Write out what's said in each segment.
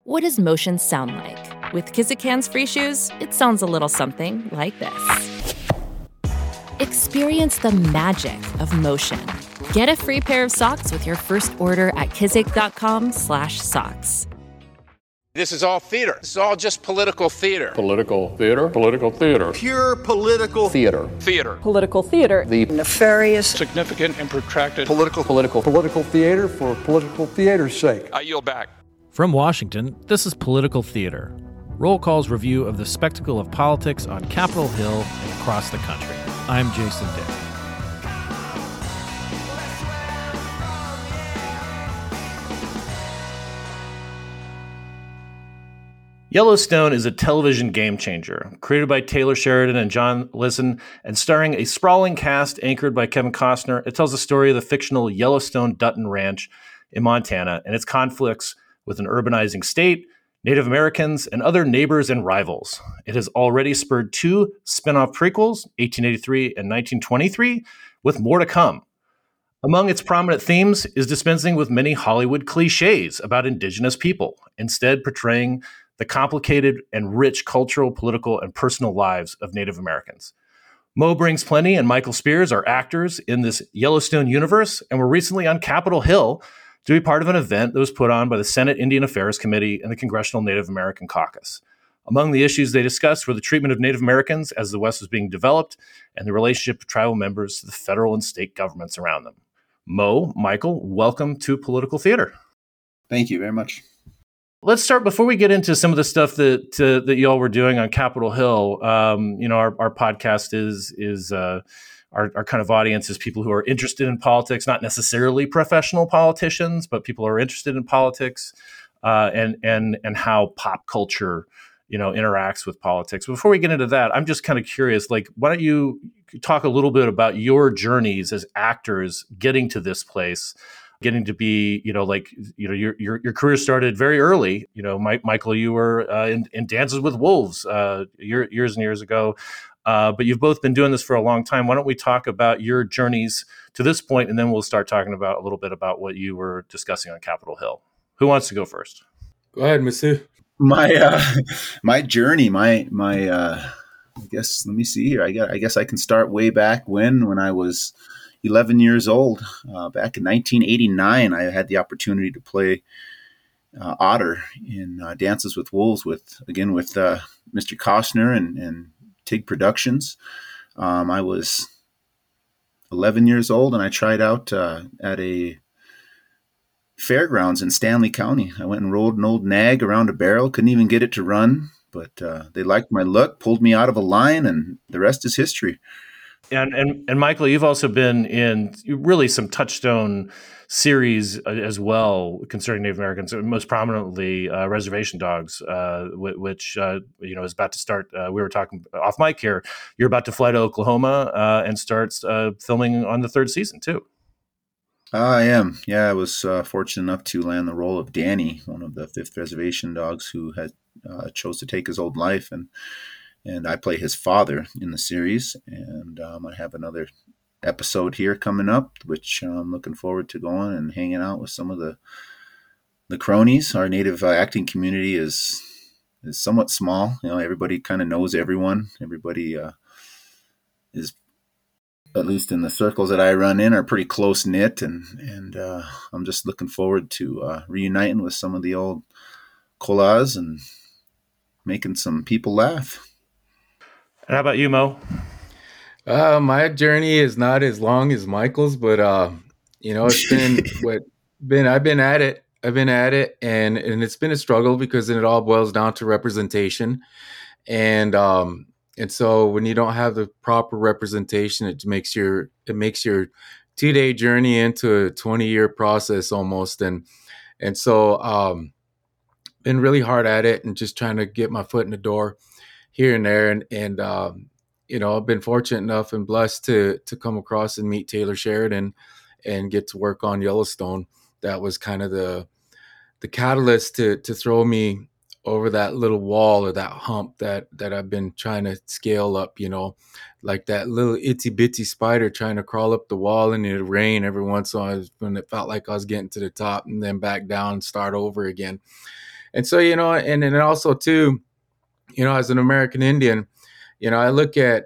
What does motion sound like? With Kizik hands-free shoes, it sounds a little something like this. Experience the magic of motion. Get a free pair of socks with your first order at kizik.com/socks. This is all theater. This is all just political theater. Political theater. Political theater. Pure political theater. Theater. Political theater. The nefarious, significant and protracted political theater for political theater's sake. I yield back. From Washington, this is Political Theater, Roll Call's review of the spectacle of politics on Capitol Hill and across the country. I'm Jason Dick. Yellowstone is a television game changer, created by Taylor Sheridan and John Lisson, and starring a sprawling cast anchored by Kevin Costner. It tells the story of the fictional Yellowstone Dutton Ranch in Montana and its conflicts with an urbanizing state, Native Americans, and other neighbors and rivals. It has already spurred two spin-off prequels, 1883 and 1923, with more to come. Among its prominent themes is dispensing with many Hollywood cliches about indigenous people, instead portraying the complicated and rich cultural, political, and personal lives of Native Americans. Mo Brings Plenty and Michael Spears are actors in this Yellowstone universe and were recently on Capitol Hill to be part of an event that was put on by the Senate Indian Affairs Committee and the Congressional Native American Caucus. Among the issues they discussed were the treatment of Native Americans as the West was being developed and the relationship of tribal members to the federal and state governments around them. Mo, Michael, welcome to Political Theater. Thank you very much. Let's start before we get into some of the stuff that y'all were doing on Capitol Hill. Our podcast is our kind of audience is people who are interested in politics, not necessarily professional politicians, but people who are interested in politics and how pop culture, interacts with politics. Before we get into that, I'm just kind of curious, like, why don't you talk a little bit about your journeys as actors getting to this place? Getting to be, your career started very early. Michael, you were in Dances with Wolves years and years ago, but you've both been doing this for a long time. Why don't we talk about your journeys to this point, and then we'll start talking about a little bit about what you were discussing on Capitol Hill. Who wants to go first? Go ahead, Monsieur. My journey, I guess. Let me see here. I guess I can start way back when I was 11 years old. Back in 1989, I had the opportunity to play Otter in Dances with Wolves with Mr. Costner and Tig Productions. I was 11 years old, and I tried out at a fairgrounds in Stanley County. I went and rode an old nag around a barrel, couldn't even get it to run, but they liked my look, pulled me out of a line, and the rest is history. And Michael, you've also been in really some touchstone series as well concerning Native Americans, most prominently Reservation Dogs, which is about to start. We were talking off mic here. You're about to fly to Oklahoma and start filming on the third season too. I am. Yeah, I was fortunate enough to land the role of Danny, one of the 5th Reservation Dogs who had chose to take his own life, and I play his father in the series, and I have another episode here coming up, which I'm looking forward to going and hanging out with some of the cronies. Our Native acting community is somewhat small. Everybody kind of knows everyone. Everybody is, at least in the circles that I run in, are pretty close knit, and I'm just looking forward to reuniting with some of the old kolas and making some people laugh. And how about you, Mo? My journey is not as long as Michael's, but it's been I've been at it, and it's been a struggle because it all boils down to representation, and so when you don't have the proper representation, it makes your 2-day journey into a 20-year process almost, and so been really hard at it and just trying to get my foot in the door here and there. And I've been fortunate enough and blessed to come across and meet Taylor Sheridan and get to work on Yellowstone. That was kind of the catalyst to throw me over that little wall or that hump that I've been trying to scale up, like that little itsy bitsy spider trying to crawl up the wall in the rain every once in a while when it felt like I was getting to the top and then back down and start over again. And so, and then also too, as an American Indian, I look at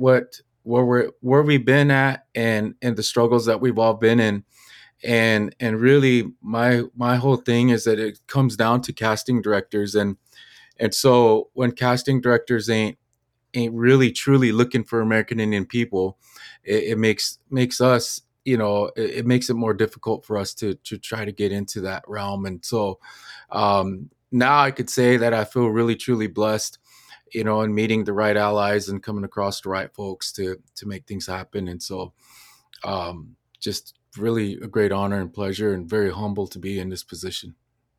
where we've been at and the struggles that we've all been in. And really my whole thing is that it comes down to casting directors. And so when casting directors ain't really truly looking for American Indian people, it makes us, it makes it more difficult for us to try to get into that realm. And so now I could say that I feel really truly blessed, in meeting the right allies and coming across the right folks to make things happen. And so just really a great honor and pleasure, and very humble to be in this position.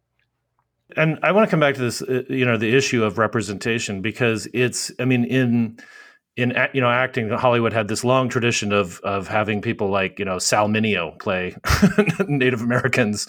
And I want to come back to this, the issue of representation, because it's, I mean, in acting, Hollywood had this long tradition of having people like, Sal Mineo play Native Americans,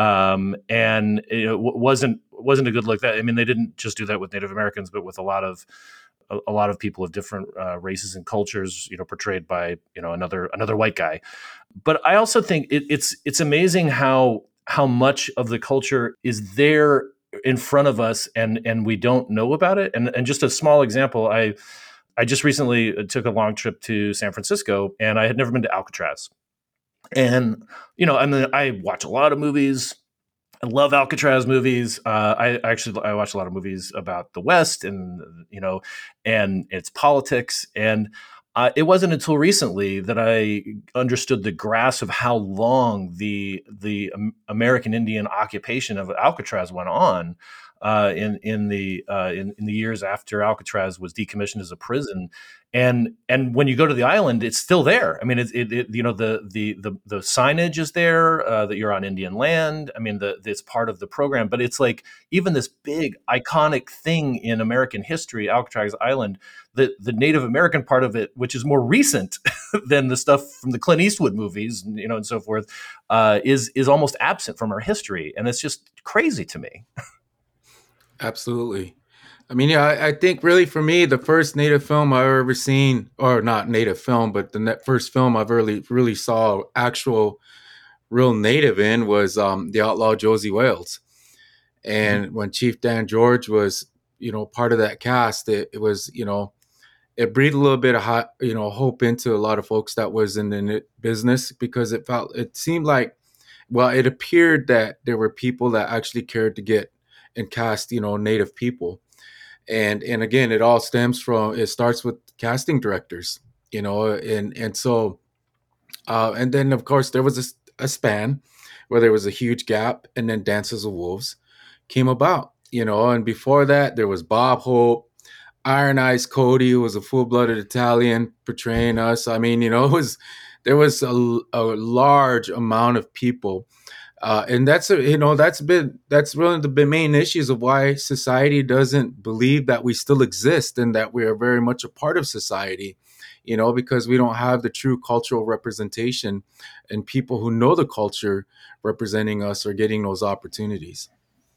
and it wasn't a good look. That, I mean, they didn't just do that with Native Americans, but with a lot of people of different races and cultures, portrayed by another white guy. But I also think it's amazing how much of the culture is there in front of us, and we don't know about it. And just a small example, I just recently took a long trip to San Francisco, and I had never been to Alcatraz. And I watch a lot of movies. I love Alcatraz movies. I watch a lot of movies about the West and its politics. And it wasn't until recently that I understood the grasp of how long the American Indian occupation of Alcatraz went on in the years after Alcatraz was decommissioned as a prison. And when you go to the island, it's still there. I mean, the signage is there that you're on Indian land. I mean, it's part of the program. But it's like, even this big iconic thing in American history, Alcatraz Island, the Native American part of it, which is more recent than the stuff from the Clint Eastwood movies, and so forth, is almost absent from our history, and it's just crazy to me. Absolutely. I mean, I think really for me, the first Native film I've ever seen, or not Native film, but the first film I've really saw actual real Native in was The Outlaw Josie Wales. And when Chief Dan George was, part of that cast, it was, it breathed a little bit of hope into a lot of folks that was in the business, because it seemed like, well, it appeared that there were people that actually cared to get and cast, Native people. And again, it starts with casting directors, and so, and then of course there was a span where there was a huge gap, and then Dances of Wolves came about, and before that there was Bob Hope, Iron Eyes Cody, who was a full-blooded Italian portraying us. I mean, there was a large amount of people. And that's really the main issues of why society doesn't believe that we still exist and that we are very much a part of society, because we don't have the true cultural representation and people who know the culture representing us or getting those opportunities.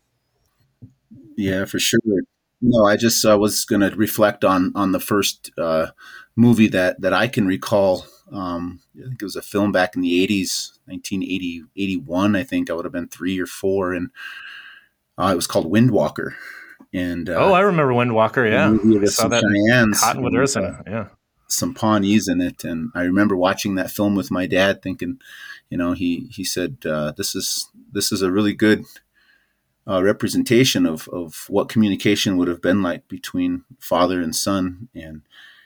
Yeah, for sure. No, I just was going to reflect on the first movie that I can recall. I think it was a film back in the 80s, 1981, I think. I would have been 3 or 4. And it was called Windwalker. And I remember Windwalker, yeah. I saw that Cheyennes, Cottonwood Erson, yeah. Some Pawnees in it. And I remember watching that film with my dad thinking, he said, this is a really good representation of what communication would have been like between father and son. And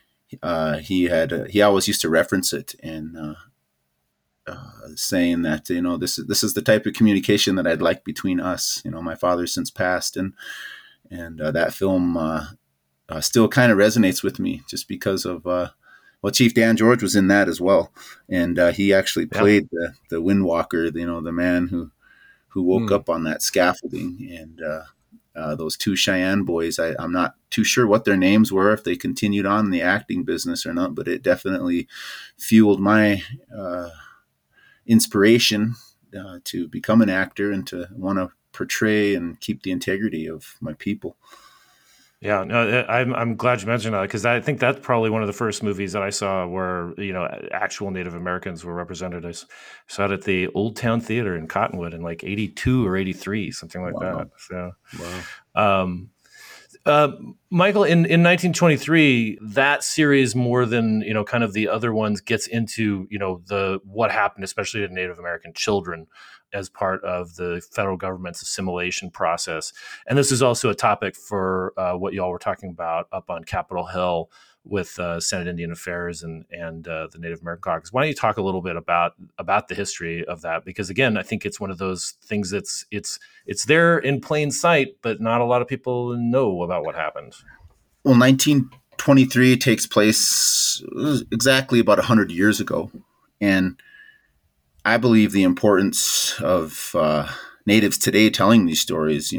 he always used to reference it and saying that this is the type of communication that I'd like between us. My father's since passed, and that film still kind of resonates with me just because of Chief Dan George was in that as well, and he actually played the Windwalker, the man who woke up on that scaffolding, and those 2 Cheyenne boys. I'm not too sure what their names were, if they continued on in the acting business or not, but it definitely fueled my inspiration to become an actor and to want to portray and keep the integrity of my people. Yeah, no, I'm glad you mentioned that because I think that's probably one of the first movies that I saw where actual Native Americans were represented. I saw it at the Old Town Theater in Cottonwood in like '82 or '83, something like that. Wow. So, Wow. um, Michael, in 1923, that series more than kind of the other ones gets into the what happened, especially to Native American children, as part of the federal government's assimilation process. And this is also a topic for what y'all were talking about up on Capitol Hill with Senate Indian Affairs and the Native American Caucus. Why don't you talk a little bit about the history of that? Because again, I think it's one of those things that's it's there in plain sight, but not a lot of people know about what happened. Well, 1923 takes place exactly about 100 years ago, and I believe the importance of natives today telling these stories,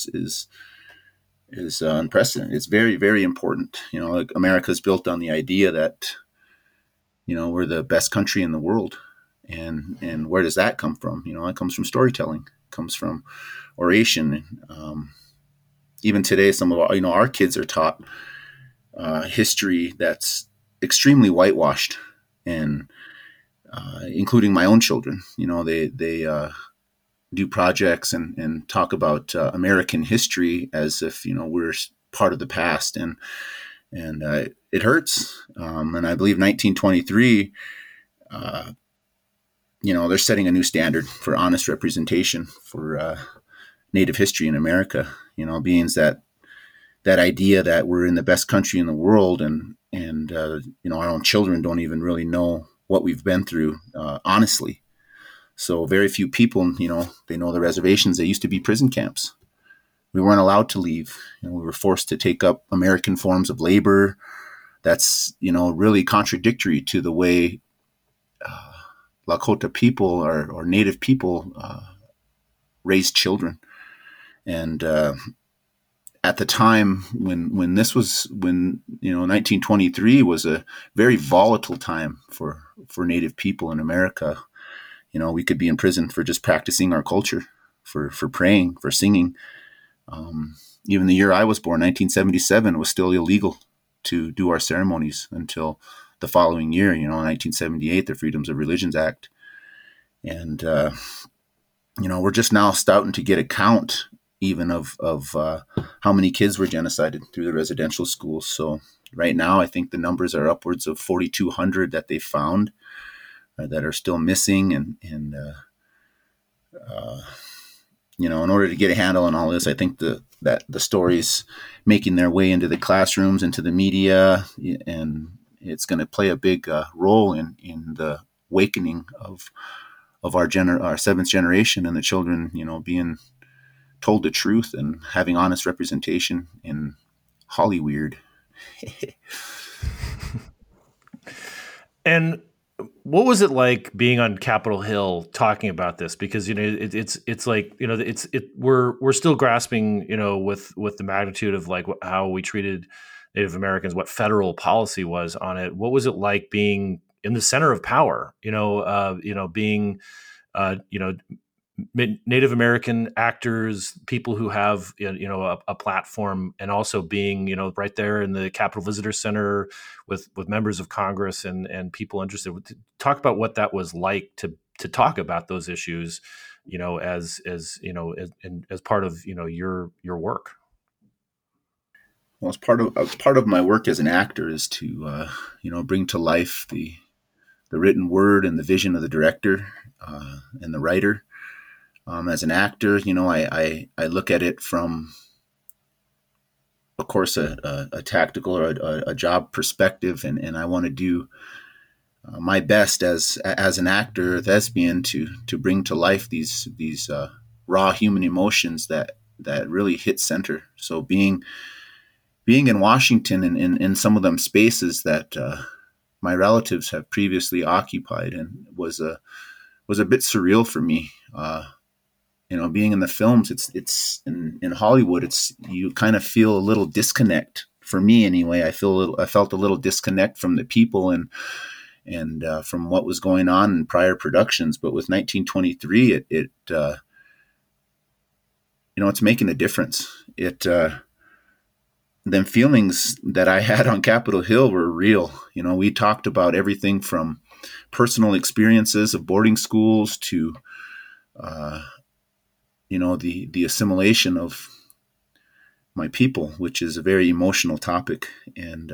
is unprecedented. It's very, very important. Like America is built on the idea that we're the best country in the world, and where does that come from? It comes from storytelling. It comes from oration. Even today, some of our kids are taught history that's extremely whitewashed, and including my own children. They do projects and talk about American history as if we're part of the past, and it hurts. And I believe 1923, they're setting a new standard for honest representation for Native history in America. Being that idea that we're in the best country in the world, and our own children don't even really know what we've been through, honestly. So very few people, they know the reservations. They used to be prison camps. We weren't allowed to leave. We were forced to take up American forms of labor. That's, really contradictory to the way Lakota people or Native people raise children. And at the time when 1923 was a very volatile time for Native people in America. We could be in prison for just practicing our culture, for praying, for singing. Even the year I was born, 1977, was still illegal to do our ceremonies until the following year, 1978, the Freedoms of Religions Act. And, we're just now starting to get a count even of how many kids were genocided through the residential schools. So right now, I think the numbers are upwards of 4,200 that they found that are still missing. And in order to get a handle on all this, I think that the stories making their way into the classrooms, into the media, and it's going to play a big role in the awakening of our seventh generation and the children, being told the truth and having honest representation in Hollyweird. And what was it like being on Capitol Hill talking about this? Because it's like we're still grasping with the magnitude of like how we treated Native Americans, what federal policy was on it. What was it like being in the center of power? Being Native American actors, people who have a platform, and also being right there in the Capitol Visitor Center with members of Congress and people interested. Talk about what that was like to talk about those issues, as part of your work. Well, as part of my work as an actor is to bring to life the written word and the vision of the director and the writer. As an actor, I look at it from, of course, a tactical or a job perspective, and I want to do my best as an actor, thespian, to bring to life these raw human emotions that really hit center. So being in Washington and in some of them spaces that my relatives have previously occupied, and was a bit surreal for me. Being in the films, it's in Hollywood, you kind of feel a little disconnect. For me, anyway, I felt a little disconnect from the people and from what was going on in prior productions. But with 1923, it's making a difference. them feelings that I had on Capitol Hill were real. We talked about everything from personal experiences of boarding schools to, the assimilation of my people, which is a very emotional topic. And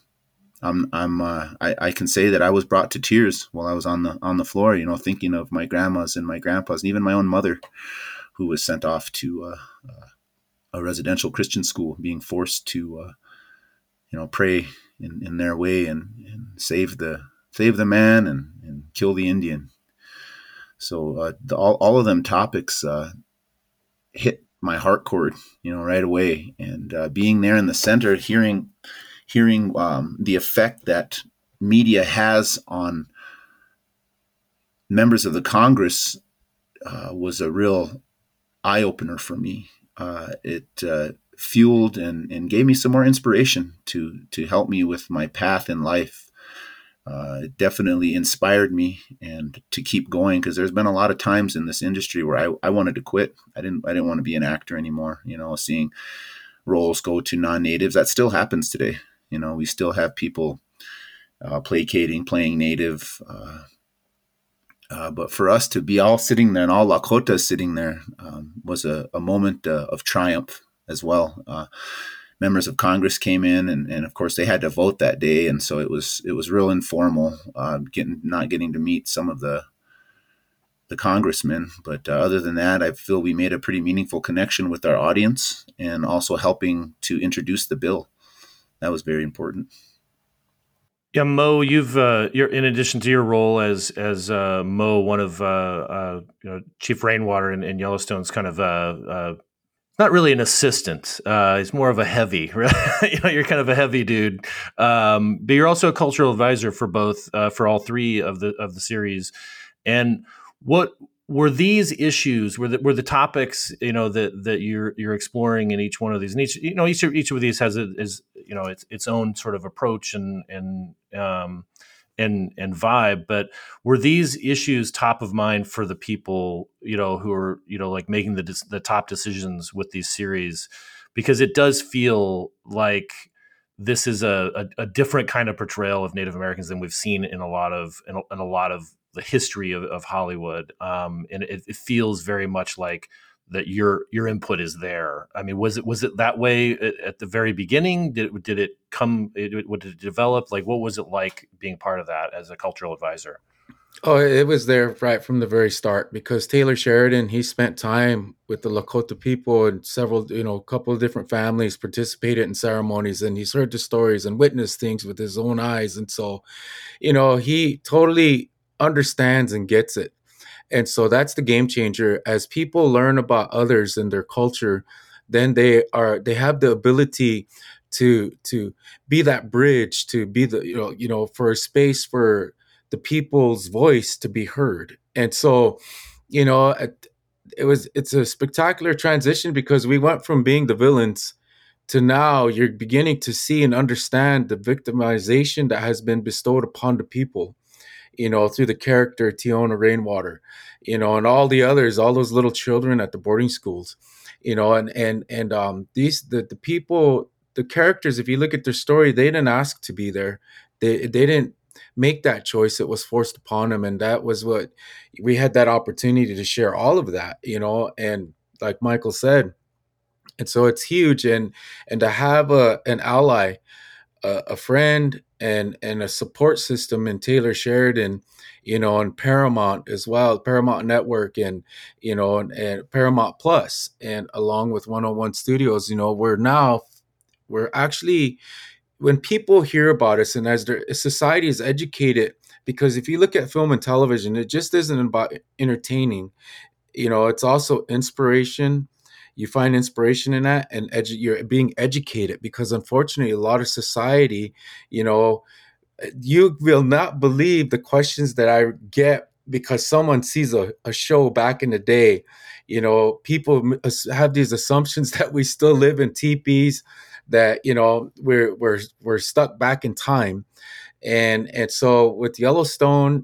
I can say that I was brought to tears while I was on the floor, thinking of my grandmas and my grandpas, and even my own mother, who was sent off to a residential Christian school, being forced to, pray in their way and save the man and kill the Indian. So all of them topics hit my heart chord, right away. And being there in the center, hearing the effect that media has on members of the Congress was a real eye opener for me. It fueled and gave me some more inspiration to help me with my path in life. It definitely inspired me and to keep going, because there's been a lot of times in this industry where I wanted to quit. I didn't want to be an actor anymore. Seeing roles go to non-natives, that still happens today. We still have people placating, playing native. But for us to be all sitting there and all Lakota sitting there was a moment of triumph as well. Members of Congress came in, and of course they had to vote that day, and so it was real informal, not getting to meet some of the congressmen. But other than that, I feel we made a pretty meaningful connection with our audience, and also helping to introduce the bill. That was very important. Yeah, Mo, you're in addition to your role as Mo, one of Chief Rainwater in Yellowstone's kind of not really an assistant. He's more of a heavy. You're kind of a heavy dude, but you're also a cultural advisor for both for all three of the series. And what were these issues? Were the topics that you're exploring in each one of these? And each of these has its own sort of approach and vibe. But were these issues top of mind for the people who are like making the top decisions with these series? Because it does feel like this is a different kind of portrayal of Native Americans than we've seen in a lot of the history of Hollywood, and it feels very much like that your input is there. I mean, was it that way at the very beginning? Did it come? Would it develop? Like, what was it like being part of that as a cultural advisor? Oh, it was there right from the very start, because Taylor Sheridan, he spent time with the Lakota people and several, a couple of different families, participated in ceremonies, and he's heard the stories and witnessed things with his own eyes. And so, he totally understands and gets it. And so that's the game changer. As people learn about others and their culture, then they have the ability to be that bridge, to be the, for a space for the people's voice to be heard. And so, it's a spectacular transition, because we went from being the villains to now you're beginning to see and understand the victimization that has been bestowed upon the people, through the character Tiona Rainwater, and all the others, all those little children at the boarding schools, the people, the characters, if you look at their story, they didn't ask to be there. They didn't make that choice. It was forced upon them. And that was what we had, that opportunity to share all of that, and like Michael said, and so it's huge. And to have an ally, a friend, and a support system in Taylor Sheridan, and Paramount as well, Paramount Network, and Paramount Plus, and along with 101 Studios, we're actually, when people hear about us, and as their society is educated, because if you look at film and television, it just isn't about entertaining, it's also inspiration. You find inspiration in that, and you're being educated, because unfortunately, a lot of society, you will not believe the questions that I get, because someone sees a show back in the day. People have these assumptions that we still live in teepees, that, we're stuck back in time. And so with Yellowstone,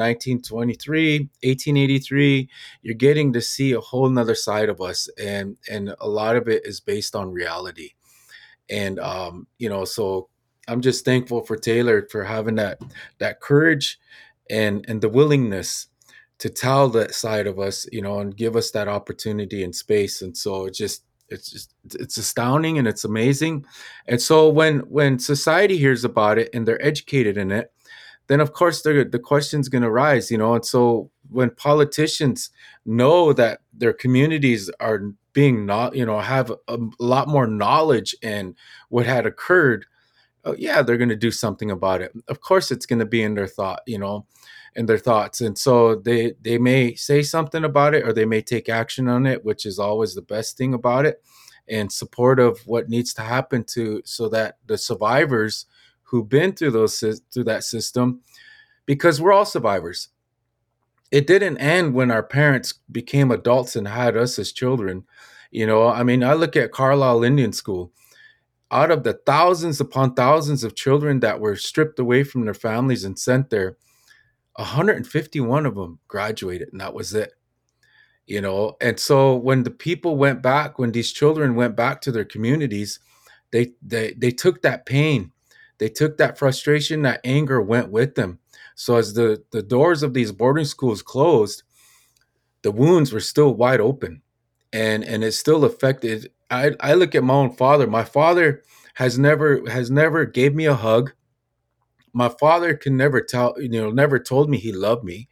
1883, you're getting to see a whole nother side of us. And a lot of it is based on reality. And so I'm just thankful for Taylor for having that courage and the willingness to tell that side of us, and give us that opportunity and space. And so it's astounding and it's amazing. And so when society hears about it and they're educated in it, then of course the question's going to rise, and so when politicians know that their communities are being not, have a lot more knowledge and what had occurred, yeah, they're going to do something about it. Of course, it's going to be in their in their thoughts. And so they may say something about it, or they may take action on it, which is always the best thing about it, and support of what needs to happen so that the survivors who've been through that system, because we're all survivors. It didn't end when our parents became adults and had us as children. I mean, I look at Carlisle Indian School. Out of the thousands upon thousands of children that were stripped away from their families and sent there, 151 of them graduated, and that was it. And so when when these children went back to their communities, they took that pain, they took that frustration, that anger went with them. So as the doors of these boarding schools closed, the wounds were still wide open, and it still affected. I look at my own father. My father has never gave me a hug. My father can never never told me he loved me,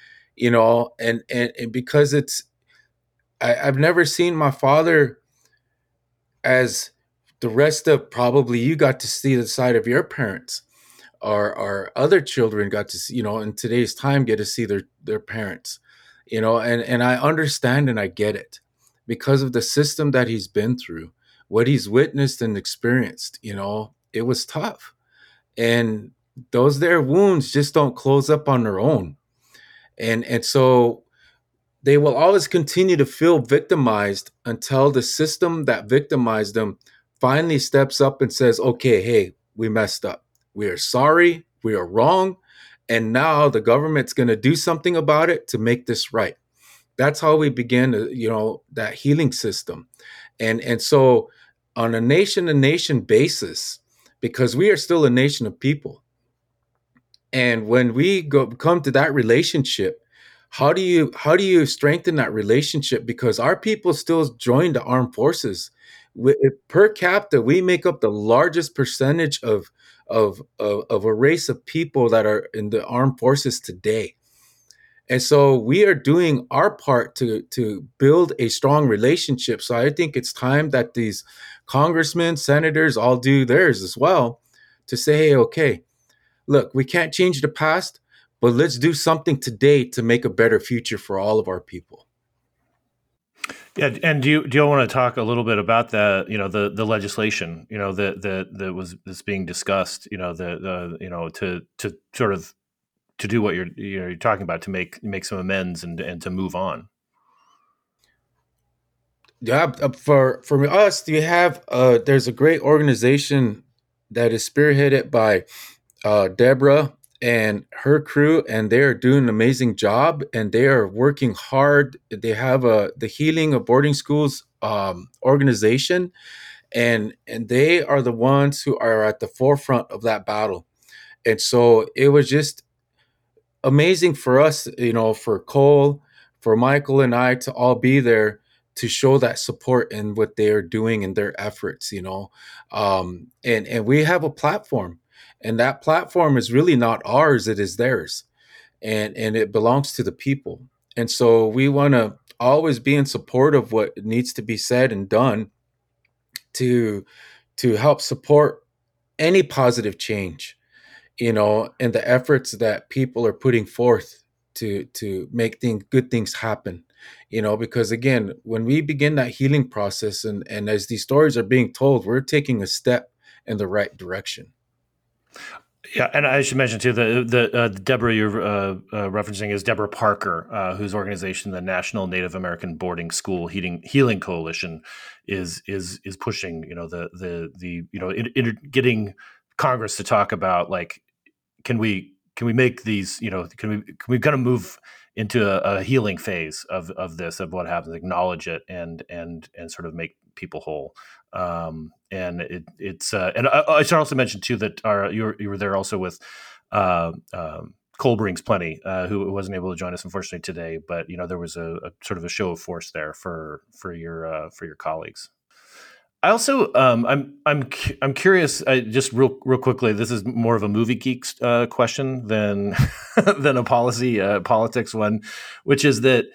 and because I've never seen my father as the rest of, probably you got to see the side of your parents, or other children got to see, in today's time, get to see their parents, and I understand and I get it because of the system that he's been through, what he's witnessed and experienced. It was tough, and those there wounds just don't close up on their own. And so they will always continue to feel victimized until the system that victimized them finally steps up and says, okay, hey, we messed up. We are sorry. We are wrong. And now the government's going to do something about it to make this right. That's how we begin, that healing system. And so on a nation to nation basis, because we are still a nation of people. And when we come to that relationship, how do you strengthen that relationship? Because our people still join the armed forces. Per capita, we make up the largest percentage of a race of people that are in the armed forces today. And so we are doing our part to build a strong relationship. So I think it's time that these congressmen, senators all do theirs as well, to say, hey, okay, look, we can't change the past, but let's do something today to make a better future for all of our people. Yeah, and do you want to talk a little bit about the legislation, that was that's being discussed, to sort of to do what you're talking about, to make some amends and to move on. Yeah, for us, you have there's a great organization that is spearheaded by Deborah and her crew, and they are doing an amazing job, and they are working hard. They have the Healing of Boarding Schools organization, and they are the ones who are at the forefront of that battle. And so it was just amazing for us, for Cole, for Michael and I to all be there to show that support in what they are doing in their efforts, and we have a platform. And that platform is really not ours, it is theirs. And it belongs to the people. And so we want to always be in support of what needs to be said and done to help support any positive change, and the efforts that people are putting forth to make good things happen. Because again, when we begin that healing process and as these stories are being told, we're taking a step in the right direction. Yeah, and I should mention too the Deborah you're referencing is Deborah Parker, whose organization, the National Native American Boarding School Healing Coalition, is pushing getting Congress to talk about, like, can we make these, can we kind of move into a healing phase of what happens, acknowledge it, and sort of make people whole. And and I should also mention too that you were there also with Cole Brings Plenty, who wasn't able to join us unfortunately today, but there was a sort of a show of force there for your colleagues. I also I'm curious. Just real quickly. This is more of a movie geek question than than a politics one, which is that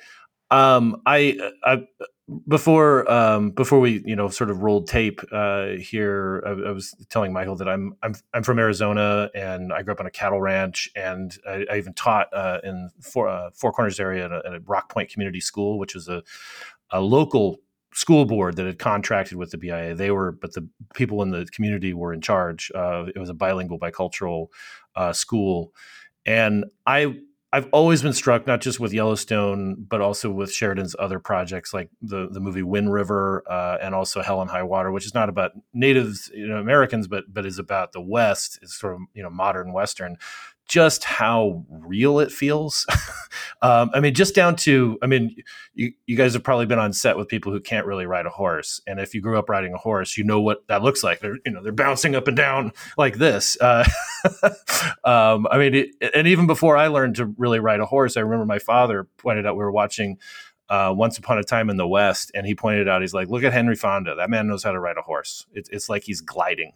I before we sort of rolled tape here. I was telling Michael that I'm from Arizona and I grew up on a cattle ranch, and I even taught in Four Corners area at a Rock Point Community School, which is a local school board that had contracted with the BIA. But the people in the community were in charge. It was a bilingual, bicultural school, and I've always been struck not just with Yellowstone, but also with Sheridan's other projects like the movie Wind River and also Hell and High Water, which is not about Native Americans, but is about the West. It's sort of modern Western. Just how real it feels. I mean, just down to, you guys have probably been on set with people who can't really ride a horse. And if you grew up riding a horse, you know what that looks like. They're bouncing up and down like this. And even before I learned to really ride a horse, I remember my father pointed out, we were watching Once Upon a Time in the West, and he pointed out, he's like, look at Henry Fonda. That man knows how to ride a horse. It's like he's gliding.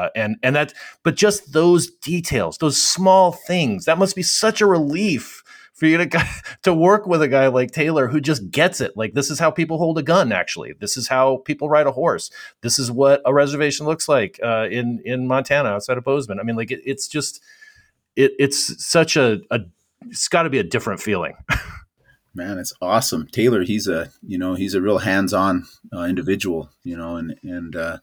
But just those details, those small things, that must be such a relief for you to work with a guy like Taylor who just gets it. Like, this is how people hold a gun. Actually, this is how people ride a horse. This is what a reservation looks like in Montana outside of Bozeman. I mean, like it's just it's such it's got to be a different feeling. Man, it's awesome. Taylor, he's a real hands-on individual, and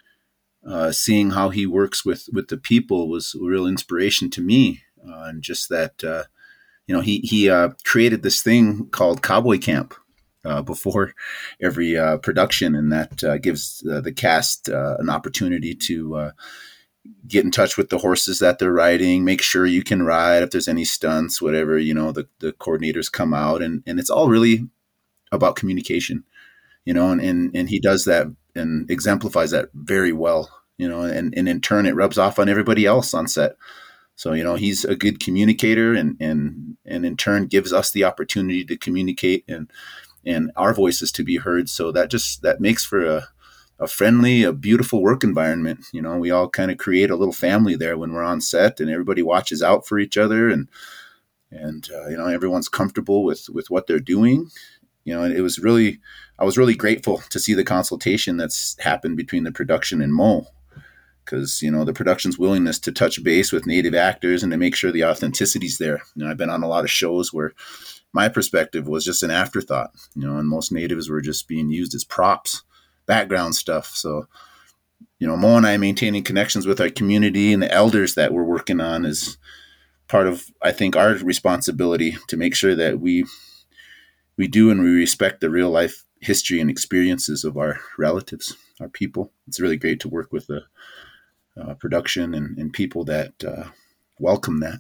seeing how he works with the people was a real inspiration to me. And just that, he created this thing called Cowboy Camp before every production, and that gives the cast an opportunity to get in touch with the horses that they're riding, make sure you can ride, if there's any stunts, whatever, the coordinators come out, and it's all really about communication, and he does that and exemplifies that very well, and in turn it rubs off on everybody else on set. So, he's a good communicator and in turn gives us the opportunity to communicate and our voices to be heard. So that makes for a friendly, a beautiful work environment. We all kind of create a little family there when we're on set, and everybody watches out for each other, and everyone's comfortable with what they're doing. And I was really grateful to see the consultation that's happened between the production and Mo, because, the production's willingness to touch base with Native actors and to make sure the authenticity's there. I've been on a lot of shows where my perspective was just an afterthought, and most Natives were just being used as props, background stuff. So, Mo and I maintaining connections with our community and the elders that we're working on is part of, I think, our responsibility to make sure that we do and we respect the real life history and experiences of our relatives, our people. It's really great to work with the production and people that welcome that.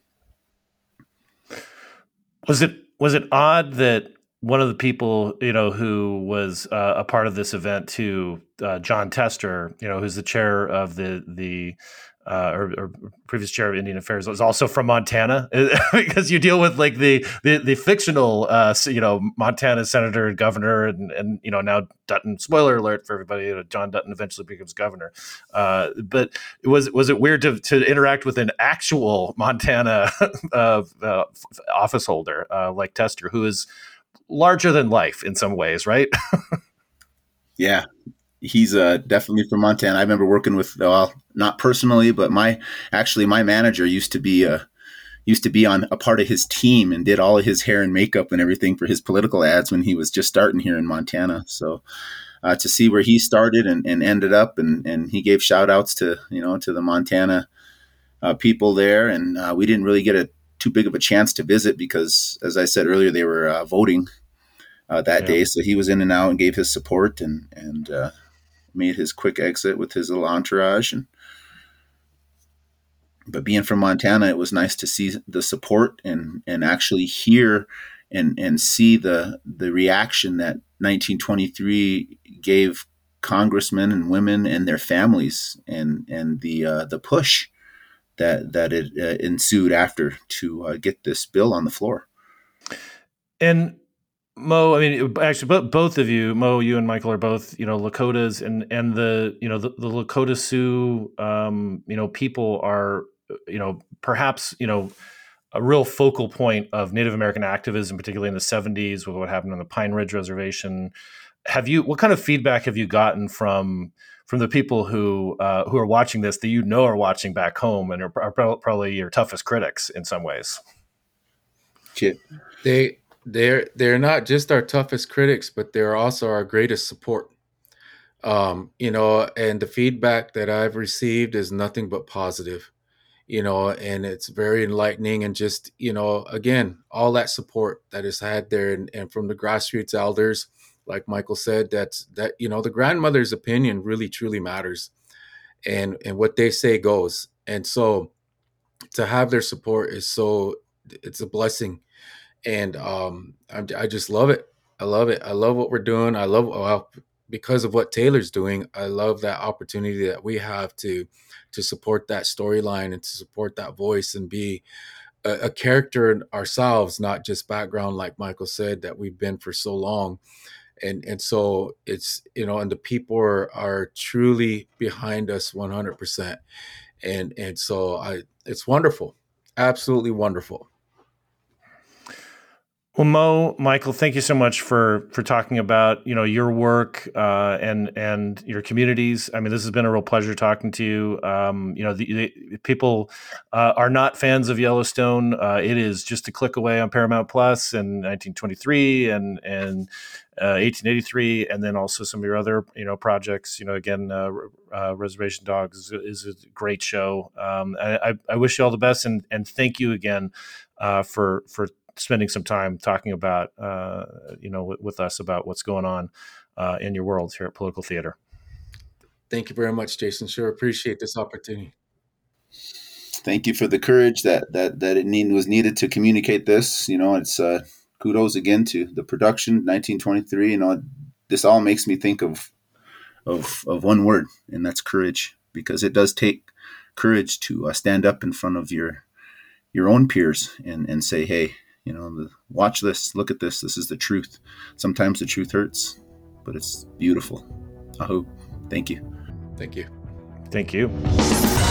Was it odd that one of the people, who was a part of this event too, John Tester, who's the chair of the or previous chair of Indian Affairs, was also from Montana, because you deal with like the fictional, Montana senator and governor, and now Dutton. Spoiler alert for everybody: John Dutton eventually becomes governor. But was it weird to interact with an actual Montana office holder like Tester, who is larger than life in some ways, right? Yeah. He's definitely from Montana. I remember working with, not personally, but my manager used to be on a part of his team and did all of his hair and makeup and everything for his political ads when he was just starting here in Montana. So to see where he started and ended up, and he gave shout outs to the Montana people there. And we didn't really get too big of a chance to visit because, as I said earlier, they were voting that day. So he was in and out and gave his support and made his quick exit with his little entourage. But being from Montana, it was nice to see the support and actually hear and see the reaction that 1923 gave congressmen and women and their families, and the push that it ensued after to get this bill on the floor. And Mo, I mean, actually, both of you, Mo, you and Michael, are both, Lakotas, and the Lakota Sioux, people are, perhaps, a real focal point of Native American activism, particularly in the 70s with what happened on the Pine Ridge Reservation. What kind of feedback have you gotten from the people who are watching this that are watching back home and are probably your toughest critics in some ways? Chip. They're not just our toughest critics, but they're also our greatest support. And the feedback that I've received is nothing but positive, and it's very enlightening, and just, again, all that support that is had there, and from the grassroots elders, like Michael said, that the grandmother's opinion really truly matters, and what they say goes. And so to have their support it's a blessing. And I just love it. I love it. I love what we're doing. Because of what Taylor's doing, I love that opportunity that we have to support that storyline and to support that voice and be a character ourselves, not just background, like Michael said, that we've been for so long. And so it's, and the people are truly behind us 100%. And so it's wonderful. Absolutely wonderful. Well, Mo, Michael, thank you so much for talking about your work and your communities. I mean, this has been a real pleasure talking to you. The people are not fans of Yellowstone. It is just a click away on Paramount Plus, and 1923 and 1883, and then also some of your other projects. Again, Reservation Dogs is a great show. I wish you all the best, and thank you again for spending some time talking about, with us about what's going on in your world here at Political Theater. Thank you very much, Jason. Sure appreciate this opportunity. Thank you for the courage that was needed to communicate this. It's kudos again to the production, 1923. This all makes me think of one word, and that's courage, because it does take courage to stand up in front of your own peers and say, hey, watch this, look at this. This is the truth. Sometimes the truth hurts, but it's beautiful. I hope. Thank you. Thank you. Thank you.